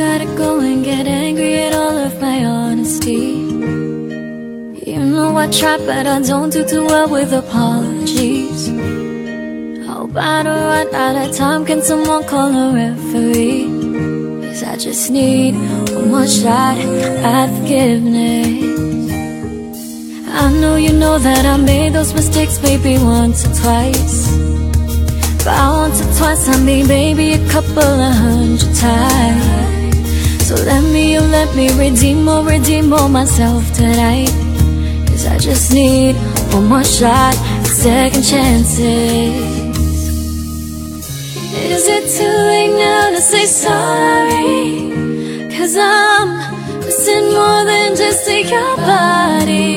gotta go and get angry at all of my honesty. You know I try, but I don't do too well with apologies. Hope I don't run out of time. Can someone call a referee? 'Cause I just need one more shot at forgiveness. I know you know that I made those mistakes maybe once or twice. By once or twice I mean maybe a couple of 100 times. So let me redeem all myself tonight. 'Cause I just need one more shot at second chances. Is it too late now to say sorry? 'Cause I'm missing more than just your body.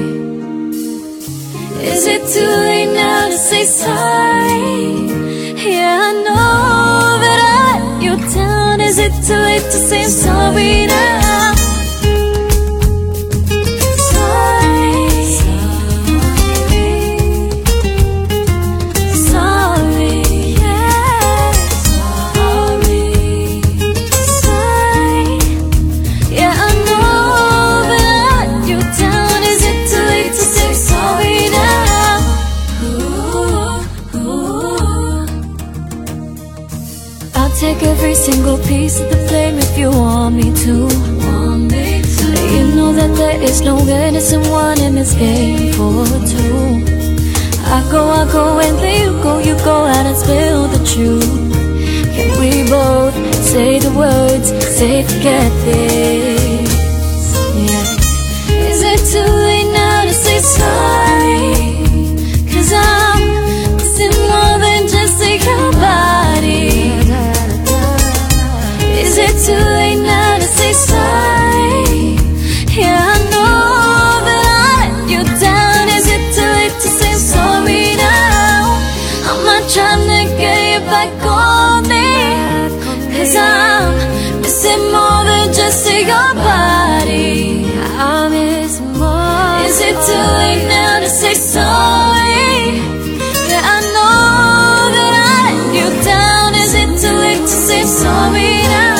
Is it too late now to say sorry? Yeah, I know that I let you down. Is it too late to say I'm sorry now? Take every single piece of the blame if you want me to. You know that there is no innocent one in this game for two. I go and then you go out and spill the truth. Can we both say the words, say forget this? Yeah. Is it too late now to say sorry? 'Cause I'm missing more than just your body. Is it too late now to say sorry? Yeah, I know that I let you down. Is it too late to say I'm sorry now? I'm not trying to get you back on me, 'cause I'm missing more than just your body. I'm missing more. Is it too late now to say sorry? Yeah, I know that I let you down. Is it too late to say I'm sorry now?